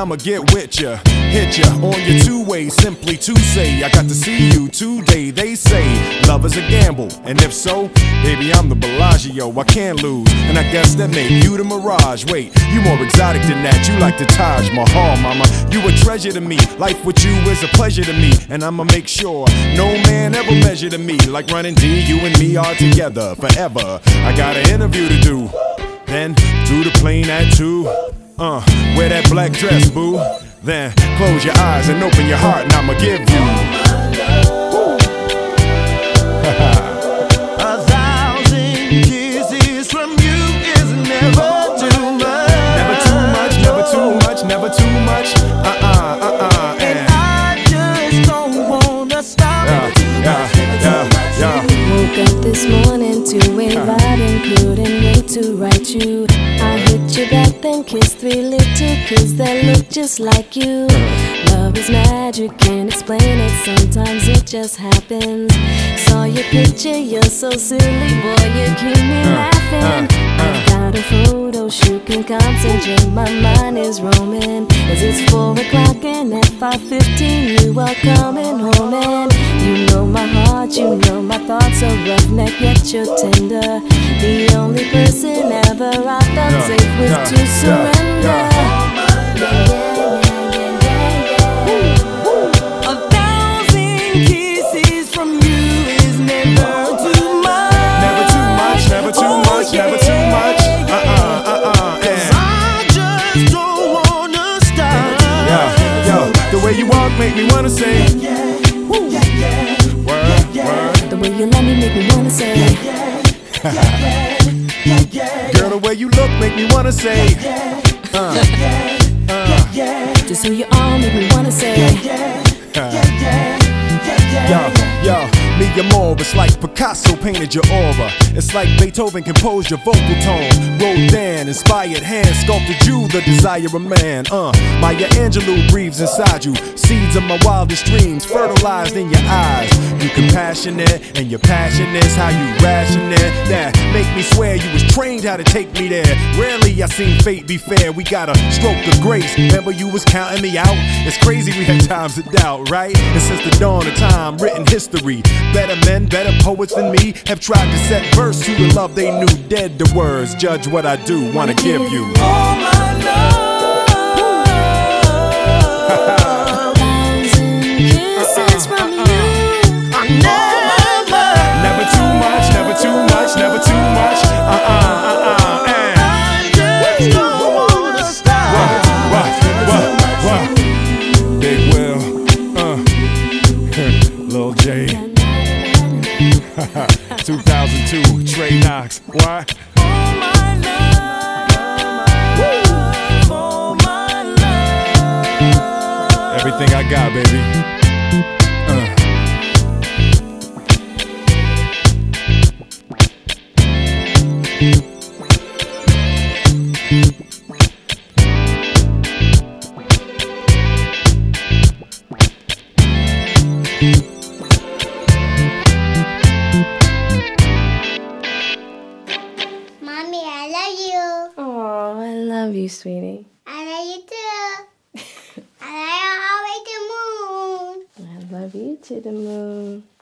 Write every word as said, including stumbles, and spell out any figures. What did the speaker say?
I'ma get with ya, hit ya on your two-way, simply to say I got to see you today. They say love is a gamble, and if so, baby, I'm the Bellagio, I can't lose, and I guess that make you the Mirage. Wait, you more exotic than that, you like the Taj Mahal, mama. You a treasure to me, life with you is a pleasure to me, and I'ma make sure no man ever measure to me like running D. You and me are together forever. I got an interview to do, then do the plane at two. Uh, wear that black dress, boo. Then close your eyes and open your heart, and I'ma give you a thousand kisses from you is never too much. Never too much, never too much, never too much. Uh-uh, uh-uh. And I just don't wanna stop. Yeah, yeah, yeah, yeah. Woke up this morning to a ride and couldn't wait to write you. I hit you back, then kissed three little kids that look just like you. Love is magic, can't explain it, sometimes it just happens. Saw your picture, you're so silly, boy, you keep me laughing. I've got a photo shoot, can concentrate, my mind is roaming. As it's four o'clock and at five fifteen you are coming home. And you know my heart, you know my thoughts are roughneck yet you're tender. The only person ever I felt safe with yeah, to surrender. yeah, yeah. A thousand kisses from you is never too much. Never too much, never too Oh, much, yeah, never too much. Uh-uh, uh-uh. Cause And I just don't wanna stop. yeah, yo, the way you walk make me wanna say word, word. The way you love me make me wanna say Girl, the way you look make me wanna say uh, uh. just who you are make me wanna say. Yo, yo, me and more, it's like Picasso painted your aura. It's like Beethoven composed your vocal tone. Rodin inspired hand sculpted you, the desire of man. Uh, Maya Angelou breathes inside you. Seeds of my wildest dreams fertilized in your eyes. You compassionate and your passion is how you rationate. That make me swear you was trained how to take me there. Rarely I seen fate be fair. We got a stroke of grace. Remember you was counting me out. It's crazy we had times of doubt, right? And since the dawn of time, written history. Better men, better poets than me have tried to set verse to the love they knew. Dead to words, judge what I do, wanna give you All my love. Thousand kisses from you. Never. Never too much, never too much, never too much. Uh-uh, uh-uh, and I just don't wanna stop. what, what, what? Big Will, uh, Lil J, two thousand two, Trey Knox, why? Oh my love. Oh my love. Everything I got, baby. Uh. Mommy, I love you. Oh, I love you, sweetie. I love you too. I love you all the way to the moon. I love you to the moon.